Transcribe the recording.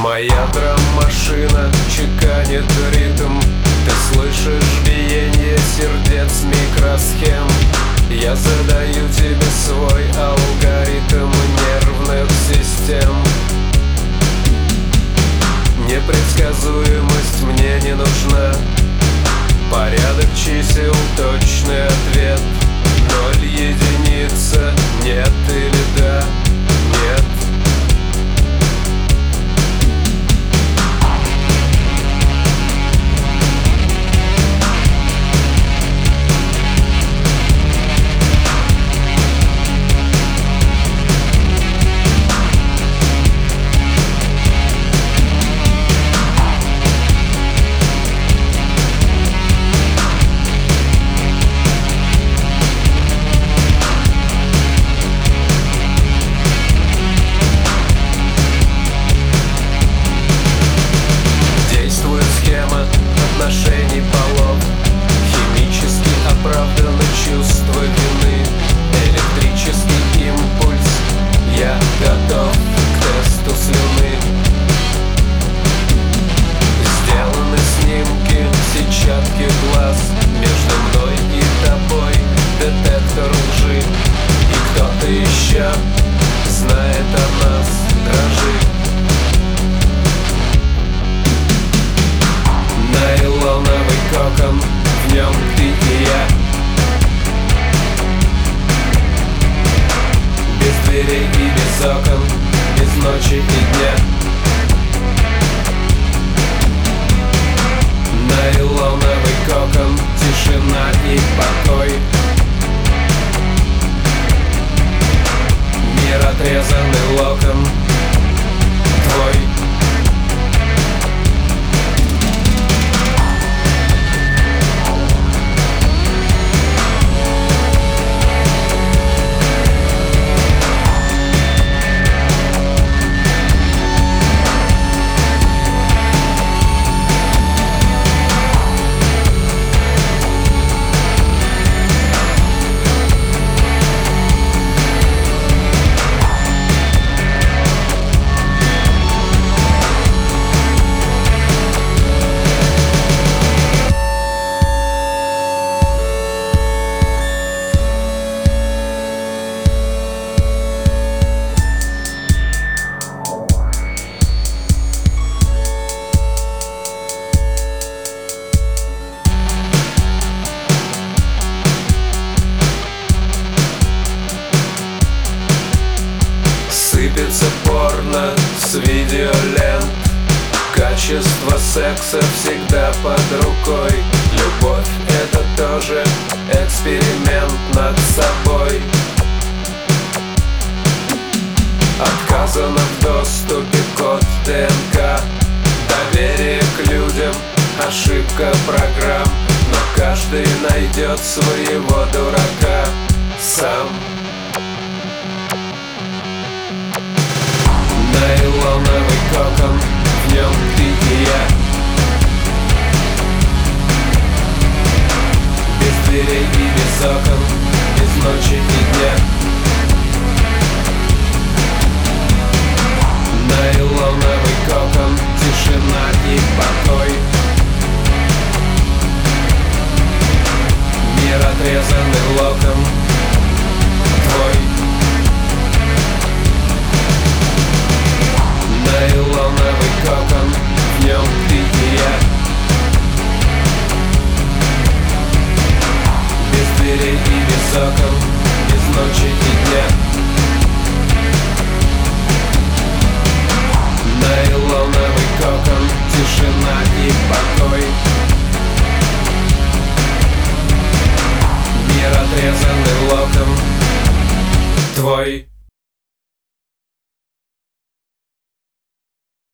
Моя драм-машина чеканит ритм. Ты слышишь биение сердец микросхем. Я задаю тебе свой алгоритм нервных систем. Непредсказуемость мне не нужна. Порядок чисел, точный ответ. 0, единица, нет или да, нет. Отношений полов, химически оправданы чувства вины, электрический импульс. Я готов к тесту слюны. Сделаны снимки, сетчатки глаз. Между мной и тобой детектор лжи. И кто-то еще знает о нас, дрожит. Нейлоновый кокон, в нем ты и я. Без дверей и без окон, без ночи и дня. Нейлоновый кокон, тишина и покой. Мир отрезанный локон твой. Сыпется порно с видеолент. Качество секса всегда под рукой. Любовь — это тоже эксперимент над собой. Отказано в доступе код ДНК. Доверие к людям — ошибка программ. Но каждый найдет своего дурака сам. Нейлоновый кокон, в нем ты и я. Без дверей и без окон, без ночи и дня. Нейлоновый кокон, тишина и покой. Мир отрезанный локон твой. Нейлоновый кокон, в нем ты и я. Без дверей и без окон, без ночи и дня.